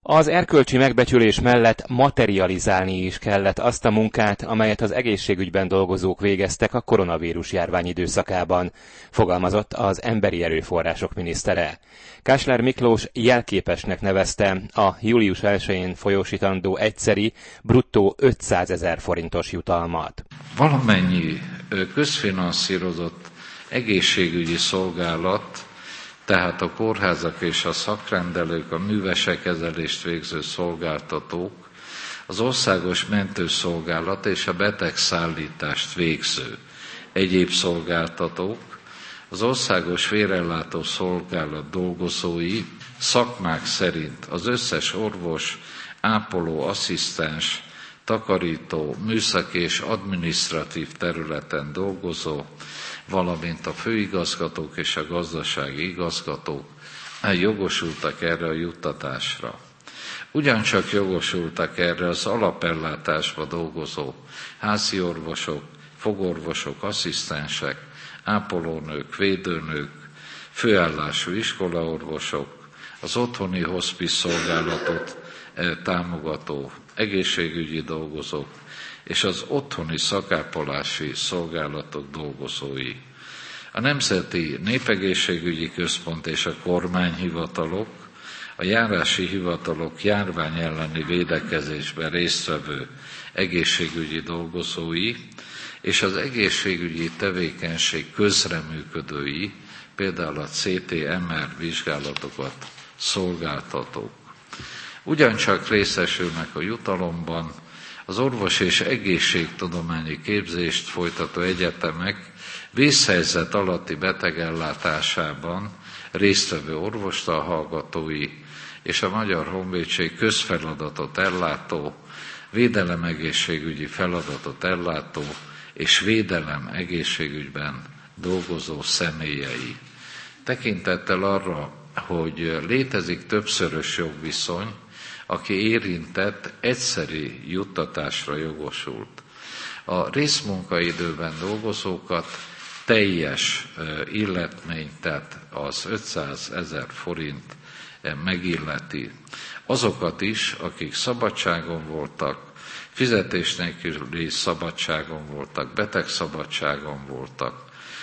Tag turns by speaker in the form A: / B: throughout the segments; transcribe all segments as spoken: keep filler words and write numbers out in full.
A: Az erkölcsi megbecsülés mellett materializálni is kellett azt a munkát, amelyet az egészségügyben dolgozók végeztek a koronavírus járvány időszakában, fogalmazott az emberi erőforrások minisztere. Kásler Miklós jelképesnek nevezte a július elsején folyósítandó egyszeri, bruttó ötszázezer forintos jutalmat.
B: Valamennyi közfinanszírozott egészségügyi szolgálat, tehát a kórházak és a szakrendelők, a művesekezelést végző szolgáltatók, az országos mentőszolgálat és a betegszállítást végző egyéb szolgáltatók, az országos vérellátó szolgálat dolgozói szakmák szerint az összes orvos, ápoló, asszisztens, takarító, műszaki és adminisztratív területen dolgozó, valamint a főigazgatók és a gazdasági igazgatók jogosultak erre a juttatásra. Ugyancsak jogosultak erre az alapellátásba dolgozó házi orvosok, fogorvosok, asszisztensek, ápolónők, védőnők, főállású iskolaorvosok, az otthoni hospice szolgálatot támogató egészségügyi dolgozók, és az otthoni szakápolási szolgálatok dolgozói. A Nemzeti Népegészségügyi Központ és a kormányhivatalok, a járási hivatalok járvány elleni védekezésben résztvevő egészségügyi dolgozói, és az egészségügyi tevékenység közreműködői, például a cé té em er vizsgálatokat szolgáltatók. Ugyancsak részesülnek a jutalomban az orvos és egészségtudományi képzést folytató egyetemek vészhelyzet alatti betegellátásában résztvevő orvostanhallgatói és a Magyar Honvédség közfeladatot ellátó, védelem egészségügyi feladatot ellátó és védelem egészségügyben dolgozó személyei. Tekintettel arra, hogy létezik többszörös jogviszony, aki érintett, egyszeri juttatásra jogosult. A részmunkaidőben dolgozókat teljes illetmény, tehát az ötszázezer forint megilleti. Azokat is, akik szabadságon voltak, fizetés nélküli szabadságon voltak, betegszabadságon voltak,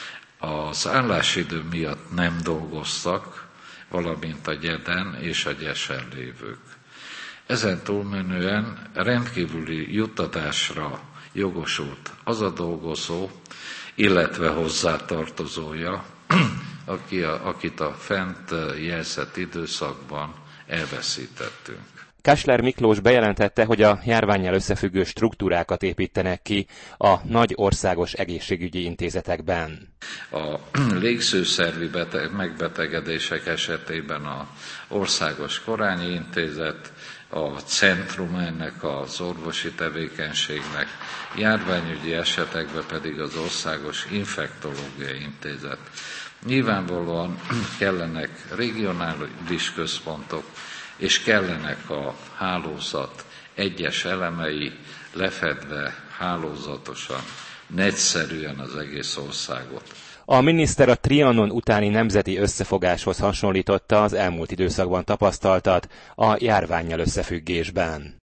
B: az állásidő miatt nem dolgoztak, valamint a gyeden és a gyesen lévők. Ezen túlmenően rendkívüli juttatásra jogosult az a dolgozó, illetve hozzátartozója, aki a, akit a fent jelzett időszakban elveszítettünk.
A: Kásler Miklós bejelentette, hogy a járvánnyal összefüggő struktúrákat építenek ki a nagy országos egészségügyi intézetekben.
B: A légzőszervi beteg, megbetegedések esetében az Országos Korányi Intézet, a centrum ennek az orvosi tevékenységnek, járványügyi esetekben pedig az Országos Infektológiai Intézet. Nyilvánvalóan kellenek regionális központok, és kellenek a hálózat egyes elemei, lefedve hálózatosan, nagyszerűen az egész országot.
A: A miniszter a Trianon utáni nemzeti összefogáshoz hasonlította az elmúlt időszakban tapasztaltat a járvánnyal összefüggésben.